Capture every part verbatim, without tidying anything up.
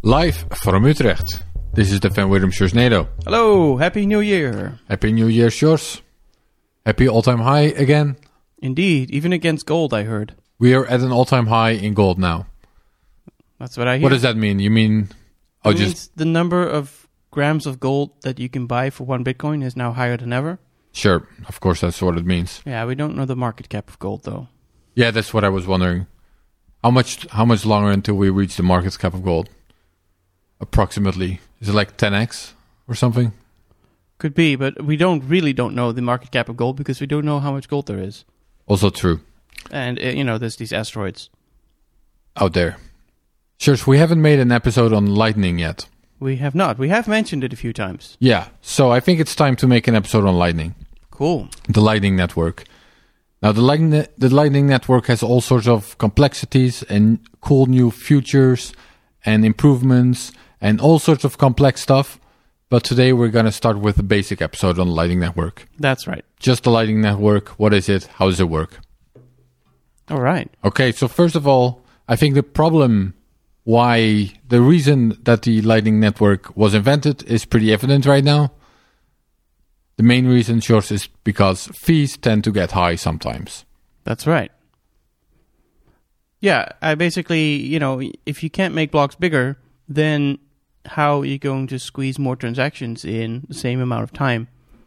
Live from Utrecht. This is the Van Wirdum Sjorsnado. Hello, Happy New Year. Happy New Year, Sjors. Happy all-time high again. Indeed, even against gold, I heard. We are at an all-time high in gold now. That's what I hear. What does that mean? You mean... Oh, it just means the number of grams of gold that you can buy for one Bitcoin is now higher than ever. Sure, of course that's what it means. Yeah, we don't know the market cap of gold, though. Yeah, that's what I was wondering. How much How much longer until we reach the market cap of gold? Approximately. Is it like ten x or something? Could be, but we don't really don't know the market cap of gold because we don't know how much gold there is. Also true. And, uh, you know, there's these asteroids. Out there. Sure, we haven't made an episode on Lightning yet. We have not. We have mentioned it a few times. Yeah, so I think it's time to make an episode on Lightning. Cool. The Lightning Network. Now, the Lightning, the Lightning Network has all sorts of complexities and cool new features and improvements and all sorts of complex stuff. But today we're going to start with a basic episode on the Lightning Network. That's right. Just the Lightning Network. What is it? How does it work? All right. Okay, so first of all, I think the problem... why the reason that the Lightning Network was invented is pretty evident right now. The main reason, Sjors, is because fees tend to get high sometimes. That's right. Yeah, I basically, you know, if you can't make blocks bigger, then how are you going to squeeze more transactions in the same amount of time?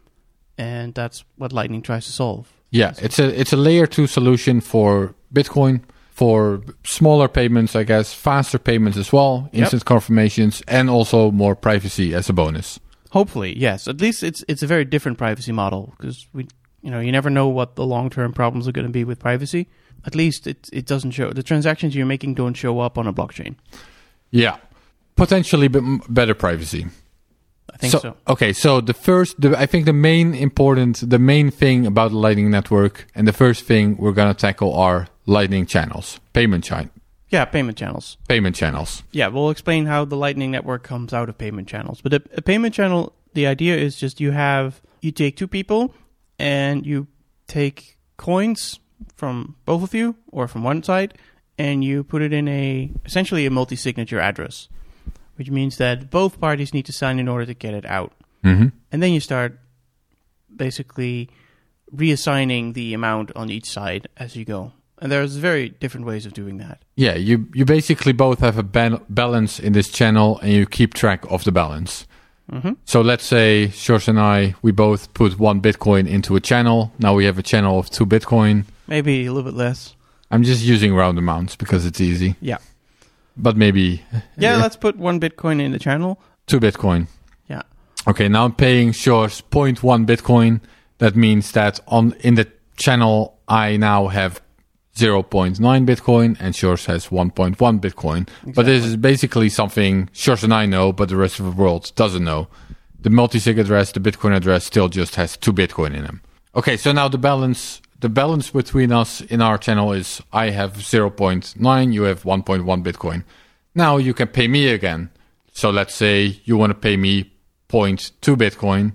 And that's what Lightning tries to solve. Yeah, it's a it's a layer two solution for Bitcoin. For smaller payments, I guess, faster payments as well, instant yep. confirmations, and also more privacy as a bonus. Hopefully, yes. At least it's it's a very different privacy model because we, you know, you never know what the long term problems are going to be with privacy. At least it it doesn't show the transactions you're making don't show up on a blockchain. Yeah, potentially bit better privacy. I think so. so. Okay, so the first, the, I think the main important, the main thing about the Lightning Network, and the first thing we're going to tackle are Lightning channels, payment channels. Yeah, payment channels. Payment channels. Yeah, we'll explain how the Lightning Network comes out of payment channels. But a, a payment channel, the idea is just you have, you take two people and you take coins from both of you or from one side and you put it in a, essentially a multi-signature address, which means that both parties need to sign in order to get it out. Mm-hmm. And then you start basically reassigning the amount on each side as you go. And there's very different ways of doing that. Yeah, you you basically both have a ban- balance in this channel and you keep track of the balance. Mm-hmm. So let's say Sjors and I, we both put one Bitcoin into a channel. Now we have a channel of two Bitcoin. Maybe a little bit less. I'm just using round amounts because it's easy. Yeah. But maybe... Yeah, let's put one Bitcoin in the channel. Two Bitcoin. Yeah. Okay, now I'm paying Sjors zero point one Bitcoin. That means that on in the channel, I now have zero point nine Bitcoin and Sjors has one point one Bitcoin. Exactly. But this is basically something Sjors and I know, but the rest of the world doesn't know. The multi-sig address, the Bitcoin address, still just has two Bitcoin in them. Okay, so now the balance... The balance between us in our channel is I have zero point nine, you have one point one Bitcoin. Now you can pay me again. So let's say you want to pay me zero point two Bitcoin.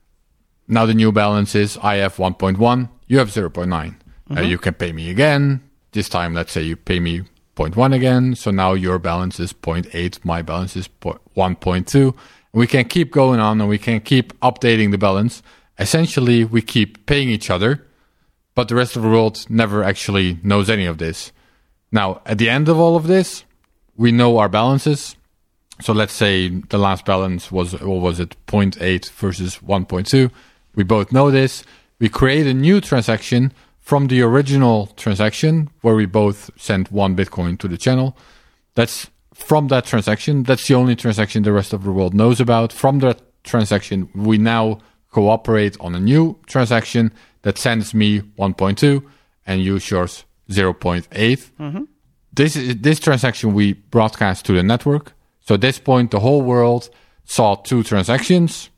Now the new balance is I have one point one, you have zero point nine. Mm-hmm. Uh, you can pay me again. This time, let's say you pay me zero point one again. So now your balance is zero point eight, my balance is one point two. We can keep going on and we can keep updating the balance. Essentially, we keep paying each other. But the rest of the world never actually knows any of this. Now, at the end of all of this, we know our balances. So let's say the last balance was, what was it, zero point eight versus one point two. We both know this. We create a new transaction from the original transaction where we both sent one Bitcoin to the channel. That's from that transaction. That's the only transaction the rest of the world knows about. From that transaction, we now cooperate on a new transaction that sends me one point two and you Sjors zero point eight. Mm-hmm. This is this transaction we broadcast to the network. So at this point, the whole world saw two transactions.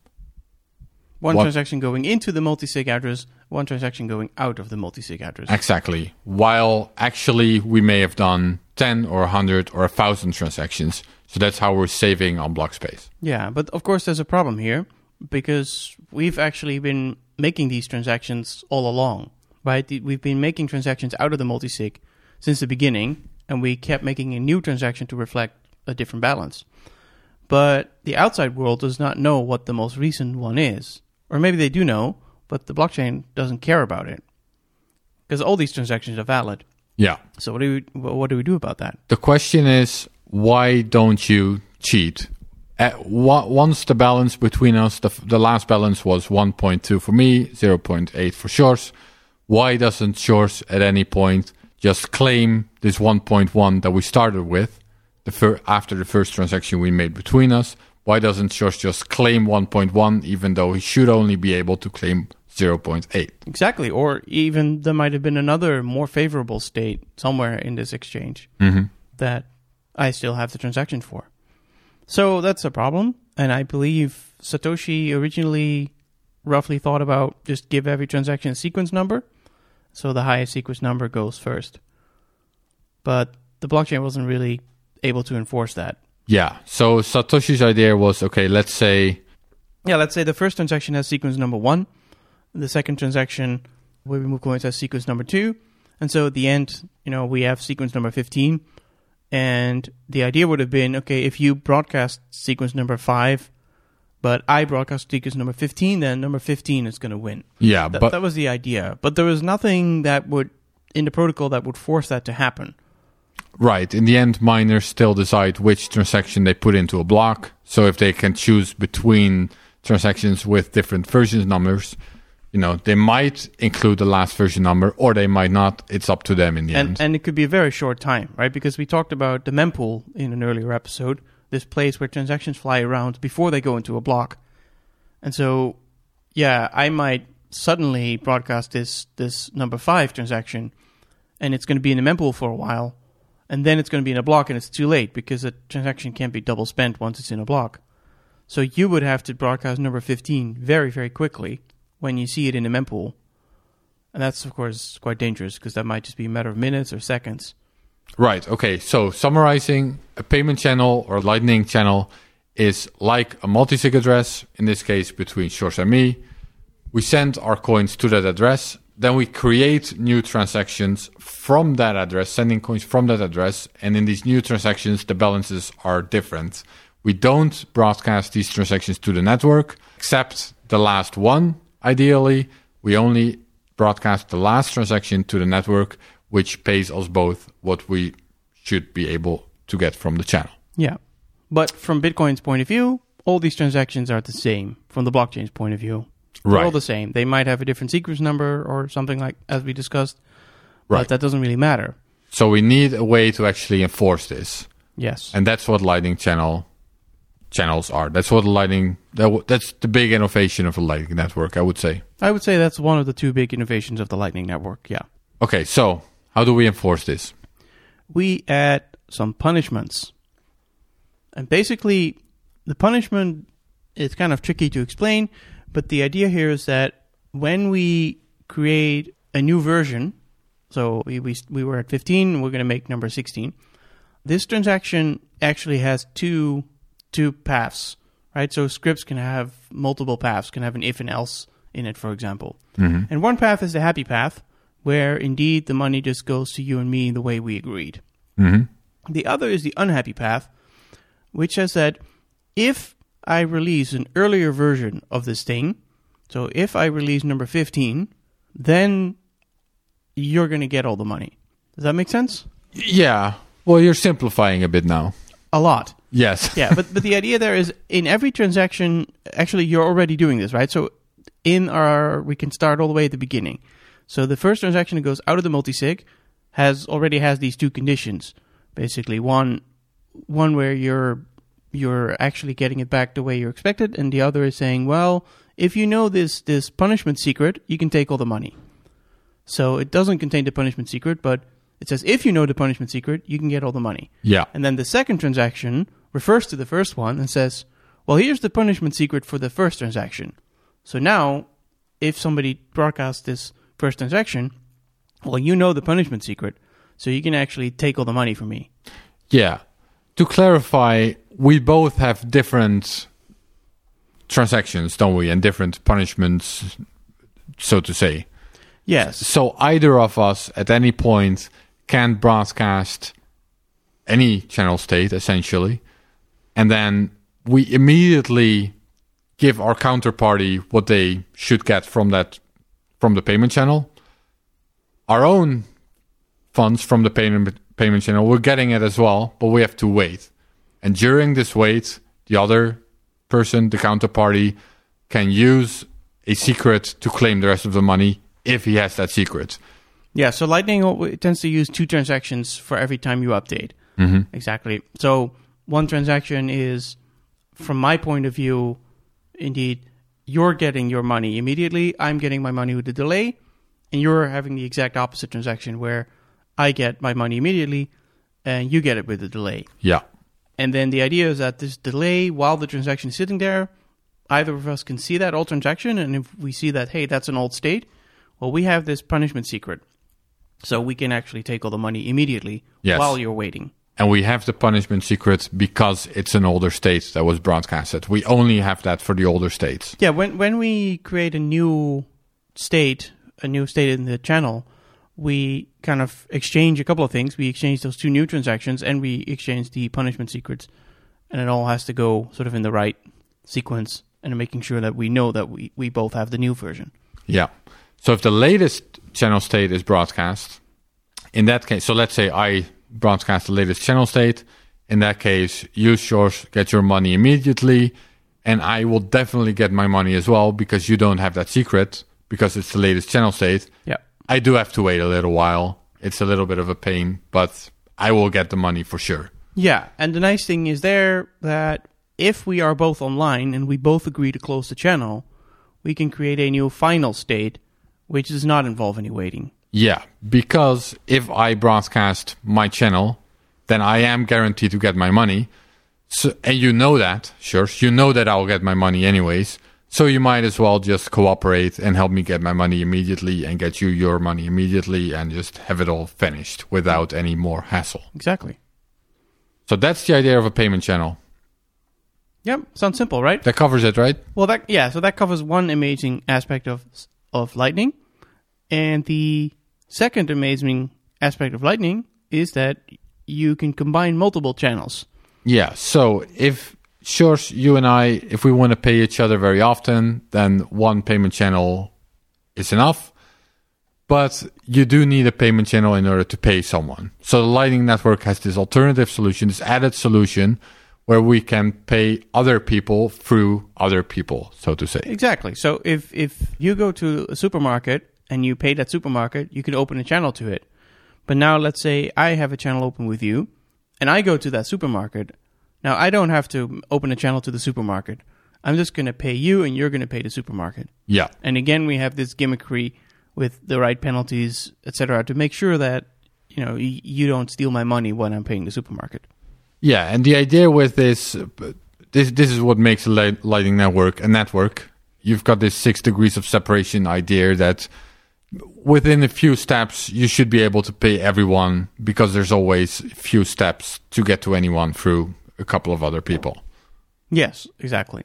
One what, transaction going into the multi-sig address, one transaction going out of the multi-sig address. Exactly. While actually we may have done ten or one hundred or one thousand transactions. So that's how we're saving on block space. Yeah, but of course there's a problem here because we've actually been making these transactions all along, right? We've been making transactions out of the multi-sig since the beginning, and we kept making a new transaction to reflect a different balance. but the outside world does not know what the most recent one is. Or maybe they do know, but the blockchain doesn't care about it. Because all these transactions are valid. Yeah. So what do we, what do we do about that? The question is, why don't you cheat? At, once the balance between us, the, the last balance was one point two for me, zero point eight for Shores. Why doesn't Shores at any point just claim this one point one that we started with the fir- after the first transaction we made between us? Why doesn't Shores just claim one point one even though he should only be able to claim zero point eight? Exactly. Or even there might have been another more favorable state somewhere in this exchange mm-hmm. that I still have the transaction for. So that's a problem. And I believe Satoshi originally roughly thought about just give every transaction a sequence number. So the highest sequence number goes first. But the blockchain wasn't really able to enforce that. Yeah. So Satoshi's idea was, okay, let's say... Yeah, let's say the first transaction has sequence number one. The second transaction, where we move coins, has sequence number two. And so at the end, you know, we have sequence number fifteen. And the idea would have been, okay, if you broadcast sequence number five, but I broadcast sequence number fifteen, then number fifteen is going to win. Yeah, Th- but... That was the idea. But there was nothing that would, in the protocol, that would force that to happen. Right. In the end, miners still decide which transaction they put into a block. So if they can choose between transactions with different version numbers, you know, they might include the last version number or they might not. It's up to them in the and, end. And it could be a very short time, right? Because we talked about the mempool in an earlier episode, this place where transactions fly around before they go into a block. And so, yeah, I might suddenly broadcast this, this number five transaction and it's going to be in the mempool for a while. And then it's going to be in a block and it's too late because a transaction can't be double spent once it's in a block. So you would have to broadcast number fifteen very, very quickly when you see it in the mempool. And that's, of course, quite dangerous because that might just be a matter of minutes or seconds. Right. Okay. So summarizing, a payment channel or Lightning channel is like a multi-sig address, in this case between Shores and me. We send our coins to that address. Then we create new transactions from that address, sending coins from that address. And in these new transactions, the balances are different. We don't broadcast these transactions to the network, except the last one. Ideally, we only broadcast the last transaction to the network, which pays us both what we should be able to get from the channel. Yeah. But from Bitcoin's point of view, all these transactions are the same from the blockchain's point of view. They're Right. all the same. They might have a different sequence number or something like as we discussed, Right. but that doesn't really matter. So we need a way to actually enforce this. Yes. And that's what Lightning channel channels are. That's what Lightning, that, w- that's the big innovation of the Lightning Network, I would say. I would say that's one of the two big innovations of the Lightning Network, yeah. Okay, so how do we enforce this? We add some punishments. And basically, the punishment is kind of tricky to explain, but the idea here is that when we create a new version, so we we, we were at fifteen, we're going to make number sixteen, this transaction actually has two two paths, right? So scripts can have multiple paths, can have an if and else in it, for example. Mm-hmm. And one path is the happy path, where indeed the money just goes to you and me the way we agreed. Mm-hmm. The other is the unhappy path, which says that if I release an earlier version of this thing, so if I release number fifteen, then you're going to get all the money. Does that make sense? Yeah. Well, you're simplifying a bit now. A lot. Yes. Yeah, but, but the idea there is in every transaction, actually you're already doing this, right? So in our, we can start all the way at the beginning. So the first transaction that goes out of the multisig has already has these two conditions. Basically, one one where you're you're actually getting it back the way you expected, and the other is saying, well, if you know this this punishment secret, you can take all the money. So it doesn't contain the punishment secret, but it says if you know the punishment secret, you can get all the money. Yeah. And then the second transaction refers to the first one and says, well, here's the punishment secret for the first transaction. So now, if somebody broadcasts this first transaction, well, you know the punishment secret, so you can actually take all the money from me. Yeah. To clarify, we both have different transactions, don't we? And different punishments, so to say. Yes. So either of us at any point can broadcast any channel state, essentially. And then we immediately give our counterparty what they should get from that from the payment channel. Our own funds from the payment payment channel, we're getting it as well, but we have to wait. And during this wait, the other person, the counterparty, can use a secret to claim the rest of the money if he has that secret. Yeah, so Lightning tends to use two transactions for every time you update. Mm-hmm. Exactly. So one transaction is, from my point of view, indeed, you're getting your money immediately, I'm getting my money with a delay, and you're having the exact opposite transaction where I get my money immediately and you get it with a delay. Yeah. And then the idea is that this delay, while the transaction is sitting there, either of us can see that old transaction, and if we see that, hey, that's an old state, well, we have this punishment secret. So we can actually take all the money immediately yes. while you're waiting. And we have the punishment secret because it's an older state that was broadcasted. We only have that for the older states. Yeah, when when we create a new state, a new state in the channel, we kind of exchange a couple of things. We exchange those two new transactions, and we exchange the punishment secrets. And it all has to go sort of in the right sequence, and making sure that we know that we, we both have the new version. Yeah. So if the latest channel state is broadcast, in that case, so let's say I broadcast the latest channel state. In that case, you, Sjors, get your money immediately, and I will definitely get my money as well because you don't have that secret because it's the latest channel state. Yeah. I do have to wait a little while. It's a little bit of a pain, but I will get the money for sure. Yeah, and the nice thing is there that if we are both online and we both agree to close the channel, we can create a new final state which does not involve any waiting. Yeah, because if I broadcast my channel, then I am guaranteed to get my money. So, and you know that, sure. You know that I'll get my money anyways. So you might as well just cooperate and help me get my money immediately and get you your money immediately and just have it all finished without any more hassle. Exactly. So that's the idea of a payment channel. Yep, sounds simple, right? That covers it, right? Well, that yeah, so that covers one amazing aspect of of Lightning. And the second amazing aspect of Lightning is that you can combine multiple channels. Yeah, so if, sure, you and I, if we want to pay each other very often, then one payment channel is enough. But you do need a payment channel in order to pay someone. So the Lightning Network has this alternative solution, this added solution, where we can pay other people through other people, so to say. Exactly. So if, if you go to a supermarket and you pay that supermarket, you can open a channel to it. But now let's say I have a channel open with you, and I go to that supermarket. Now I don't have to open a channel to the supermarket. I'm just going to pay you, and you're going to pay the supermarket. Yeah. And again, we have this gimmickry with the right penalties, et cetera, to make sure that you know y- you don't steal my money when I'm paying the supermarket. Yeah, and the idea with this, this this is what makes a Lightning Network a network. You've got this six degrees of separation idea that within a few steps, you should be able to pay everyone because there's always a few steps to get to anyone through a couple of other people. Yes, exactly.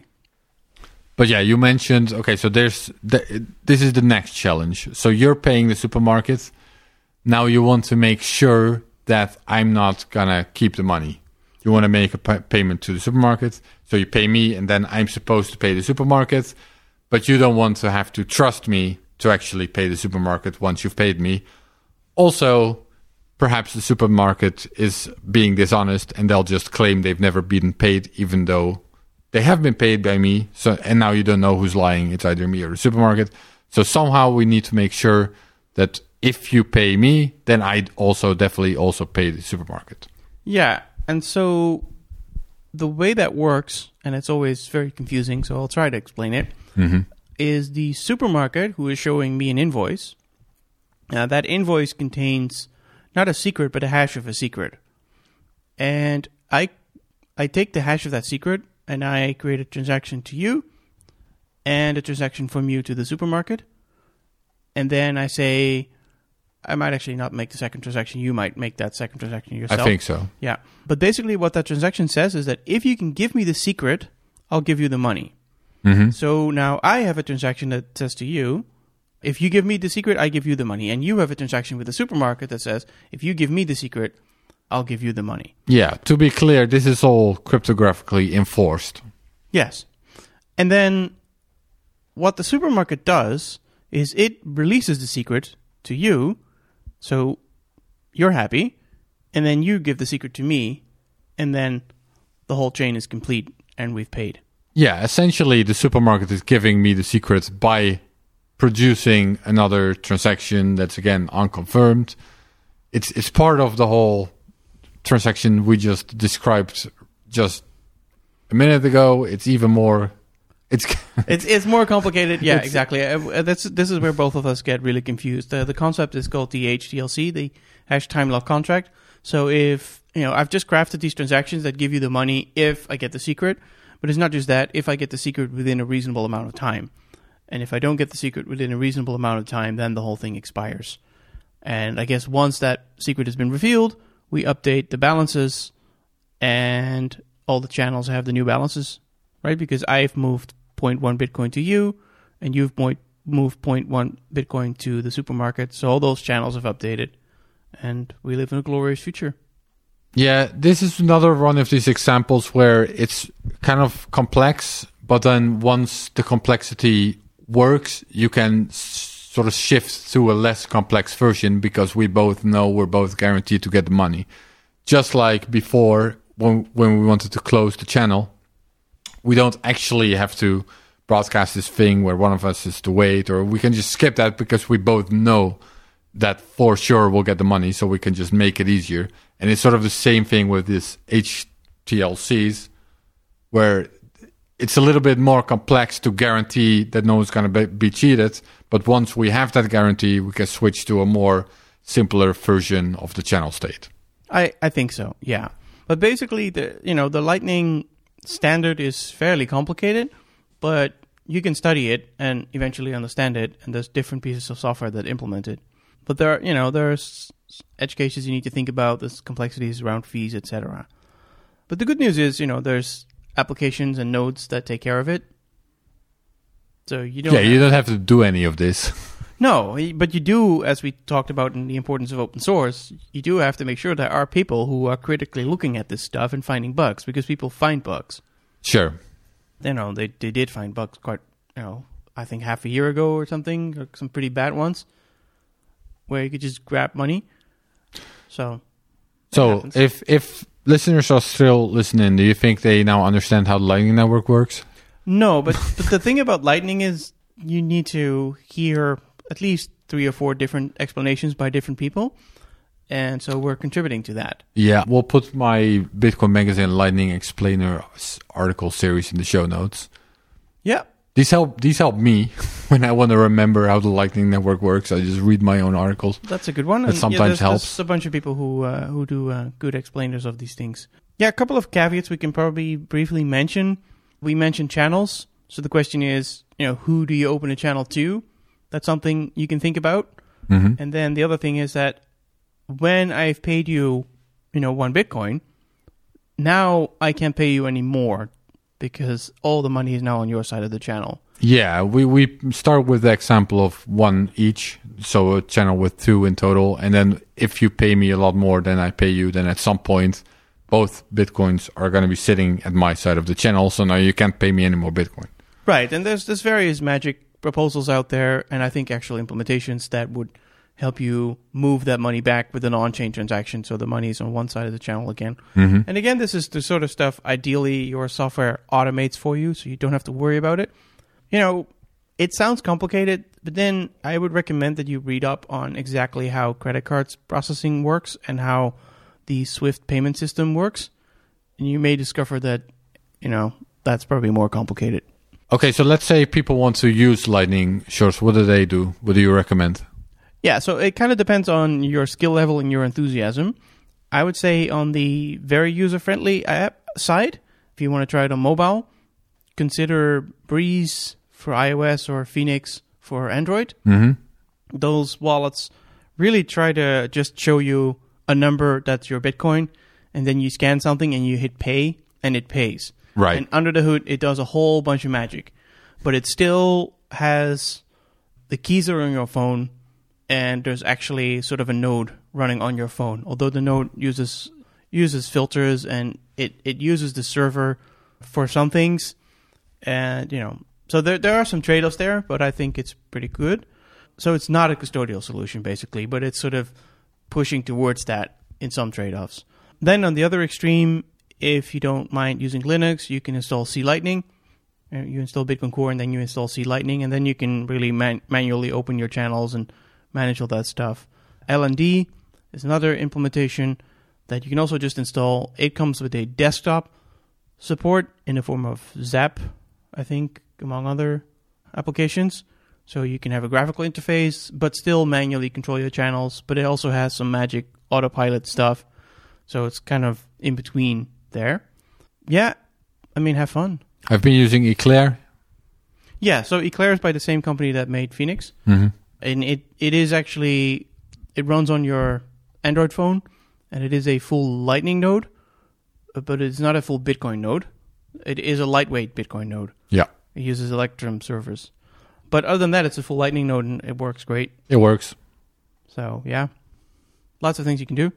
But yeah, you mentioned, okay, so there's the, this is the next challenge. So you're paying the supermarket. Now you want to make sure that I'm not going to keep the money. You want to make a p- payment to the supermarket. So you pay me and then I'm supposed to pay the supermarket. But you don't want to have to trust me to actually pay the supermarket once you've paid me. Also, perhaps the supermarket is being dishonest and they'll just claim they've never been paid even though they have been paid by me. So, and now you don't know who's lying. It's either me or the supermarket. So somehow we need to make sure that if you pay me, then I'd also definitely also pay the supermarket. Yeah, and so the way that works, and it's always very confusing, so I'll try to explain it, mm-hmm. is the supermarket who is showing me an invoice. Now, that invoice contains not a secret, but a hash of a secret. And I I take the hash of that secret, and I create a transaction to you, and a transaction from you to the supermarket. And then I say, I might actually not make the second transaction. You might make that second transaction yourself. I think so. Yeah. But basically what that transaction says is that if you can give me the secret, I'll give you the money. Mm-hmm. So now I have a transaction that says to you, if you give me the secret, I give you the money. And you have a transaction with the supermarket that says, if you give me the secret, I'll give you the money. Yeah, to be clear, this is all cryptographically enforced. Yes. And then what the supermarket does is it releases the secret to you, so you're happy, and then you give the secret to me, and then the whole chain is complete and we've paid. Yeah, essentially the supermarket is giving me the secret by producing another transaction that's, again, unconfirmed. It's it's part of the whole transaction we just described just a minute ago. It's even more... It's it's it's more complicated. Yeah, exactly. Uh, that's this is where both of us get really confused. Uh, the concept is called the H T L C, the hash time lock contract. So if you know, I've just crafted these transactions that give you the money if I get the secret, but it's not just that. If I get the secret within a reasonable amount of time, and if I don't get the secret within a reasonable amount of time, then the whole thing expires. And I guess once that secret has been revealed, we update the balances, and all the channels have the new balances, right? Because I've moved zero point one Bitcoin to you, and you've moved zero point one Bitcoin to the supermarket. So all those channels have updated, and we live in a glorious future. Yeah, this is another one of these examples where it's kind of complex, but then once the complexity works, you can s- sort of shift to a less complex version because we both know we're both guaranteed to get the money. Just like before, when when we wanted to close the channel, we don't actually have to broadcast this thing where one of us is to wait, or we can just skip that because we both know that for sure we'll get the money, so we can just make it easier. And it's sort of the same thing with this H T L Cs, where it's a little bit more complex to guarantee that no one's going to be cheated. But once we have that guarantee, we can switch to a more simpler version of the channel state. I, I think so, yeah. But basically, the you know the Lightning standard is fairly complicated, but you can study it and eventually understand it, and there's different pieces of software that implement it. But there are, you know, there's edge cases you need to think about, there's complexities around fees, et cetera. But the good news is, you know, there's applications and nodes that take care of it. So you don't Yeah, have, you don't have to do any of this. No, but you do, as we talked about in the importance of open source, you do have to make sure there are people who are critically looking at this stuff and finding bugs, because people find bugs. Sure. You know, they they did find bugs quite, you know, I think half a year ago or something, or some pretty bad ones, where you could just grab money. So, So if if listeners are still listening, do you think they now understand how the Lightning Network works? No, but, but the thing about Lightning is you need to hear at least three or four different explanations by different people. And so we're contributing to that. Yeah, we'll put my Bitcoin Magazine Lightning Explainer article series in the show notes. Yeah. These help These help me when I want to remember how the Lightning Network works. I just read my own articles. That's a good one. That and sometimes yeah, there's, helps. There's a bunch of people who uh, who do uh, good explainers of these things. Yeah, a couple of caveats we can probably briefly mention. We mentioned channels. So the question is, you know, who do you open a channel to? That's something you can think about. Mm-hmm. And then the other thing is that when I've paid you, you know, one Bitcoin, now I can't pay you any more because all the money is now on your side of the channel. Yeah, we, we start with the example of one each, so a channel with two in total. And then if you pay me a lot more than I pay you, then at some point, both Bitcoins are going to be sitting at my side of the channel. So now you can't pay me any more Bitcoin. Right, and there's there's various magic proposals out there, and I think actual implementations that would help you move that money back with an on-chain transaction, so the money is on one side of the channel again. Mm-hmm. And again, this is the sort of stuff ideally your software automates for you, so you don't have to worry about it. You know, it sounds complicated, but then I would recommend that you read up on exactly how credit cards processing works and how the SWIFT payment system works, and you may discover that, you know, that's probably more complicated. Okay, so let's say people want to use Lightning Shorts. What do they do? What do you recommend? Yeah, so it kind of depends on your skill level and your enthusiasm. I would say on the very user-friendly app side, if you want to try it on mobile, consider Breeze for iOS or Phoenix for Android. Mm-hmm. Those wallets really try to just show you a number that's your Bitcoin, and then you scan something and you hit pay, and it pays. Right. And under the hood, it does a whole bunch of magic. But it still has the keys are on your phone, and there's actually sort of a node running on your phone. Although the node uses uses filters and it, it uses the server for some things, And, you know, so there there are some trade-offs there, but I think it's pretty good. So it's not a custodial solution, basically, but it's sort of pushing towards that in some trade-offs. Then on the other extreme, if you don't mind using Linux, you can install C Lightning. You install Bitcoin Core, and then you install C Lightning, and then you can really man- manually open your channels and manage all that stuff. L N D is another implementation that you can also just install. It comes with a desktop support in the form of Zap, I think, among other applications. So you can have a graphical interface, but still manually control your channels. But it also has some magic autopilot stuff. So it's kind of in between there. Yeah, I mean, have fun. I've been using Eclair. Yeah, so Eclair is by the same company that made Phoenix. Mm-hmm. And it, it is actually, it runs on your Android phone, and it is a full Lightning node, but it's not a full Bitcoin node. It is a lightweight Bitcoin node. Yeah. It uses Electrum servers. But other than that, it's a full Lightning node, and it works great. It works. So, yeah. Lots of things you can do.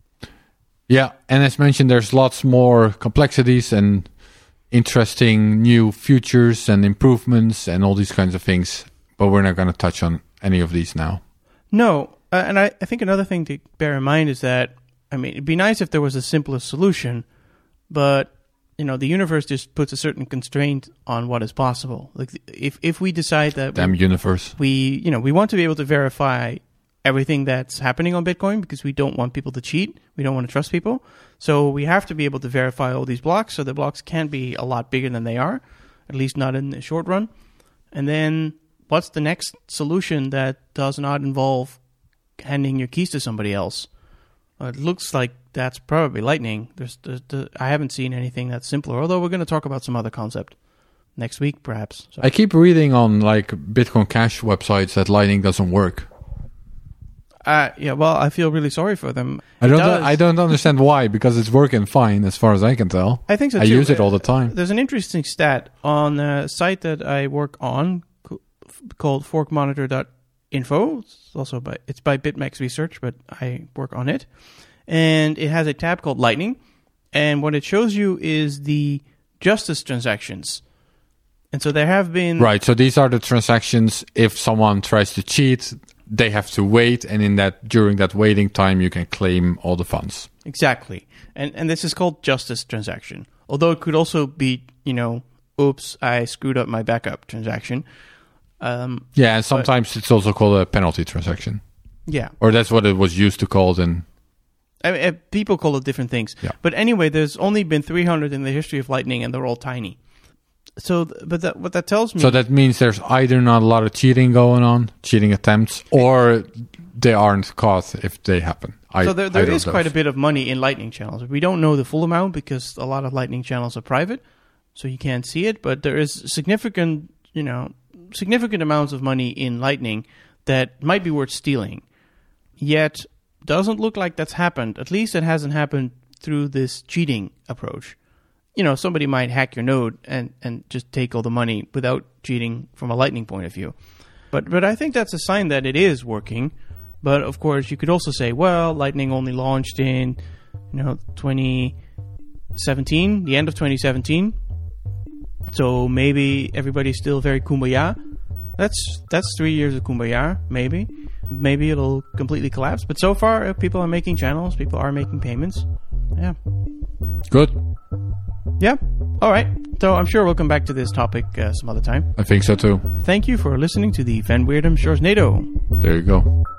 Yeah, and as mentioned, there's lots more complexities and interesting new features and improvements and all these kinds of things. But we're not going to touch on any of these now. No. Uh, and I, I think another thing to bear in mind is that, I mean, it'd be nice if there was a simpler solution, but, you know, the universe just puts a certain constraint on what is possible. Like, if, if we decide that... Damn we, universe. We, you know, we want to be able to verify everything that's happening on Bitcoin because we don't want people to cheat. We don't want to trust people. So we have to be able to verify all these blocks, so the blocks can't be a lot bigger than they are, at least not in the short run. And then what's the next solution that does not involve handing your keys to somebody else? Uh, it looks like that's probably Lightning. There's, there's, there's, I haven't seen anything that's simpler, although we're going to talk about some other concept next week, perhaps. So. I keep reading on like Bitcoin Cash websites that Lightning doesn't work. Uh, yeah, well, I feel really sorry for them. I don't. I don't understand why, because it's working fine as far as I can tell. I think so too. I use it all the time. There's an interesting stat on a site that I work on called fork monitor dot info. It's also by it's by BitMEX Research, but I work on it, and it has a tab called Lightning, and what it shows you is the justice transactions. And so there have been right. So these are the transactions. If someone tries to cheat, they have to wait, and in that during that waiting time, you can claim all the funds. Exactly, and and this is called justice transaction. Although it could also be, you know, oops, I screwed up my backup transaction. Um, yeah, and sometimes but, it's also called a penalty transaction. Yeah, or that's what it was used to call in. I mean, people call it different things. Yeah. But anyway, there's only been three hundred in the history of Lightning, and they're all tiny. So, but that, what that tells me... So that means there's either not a lot of cheating going on, cheating attempts, or they aren't caught if they happen. I, so there, there is quite a bit of money in Lightning channels. We don't know the full amount because a lot of Lightning channels are private, so you can't see it. But there is significant, you know, significant amounts of money in Lightning that might be worth stealing. Yet, doesn't look like that's happened. At least it hasn't happened through this cheating approach. You know, somebody might hack your node and, and just take all the money without cheating from a Lightning point of view. But but I think that's a sign that it is working. But of course, you could also say, well, Lightning only launched in, you know, twenty seventeen, the end of twenty seventeen. So maybe everybody's still very kumbaya. That's that's three years of kumbaya, maybe. Maybe it'll completely collapse. But so far, people are making channels. People are making payments. Yeah. Good. Yeah. All right. So I'm sure we'll come back to this topic uh, some other time. I think so too. Thank you for listening to the Van Weerdum Shores NATO. There you go.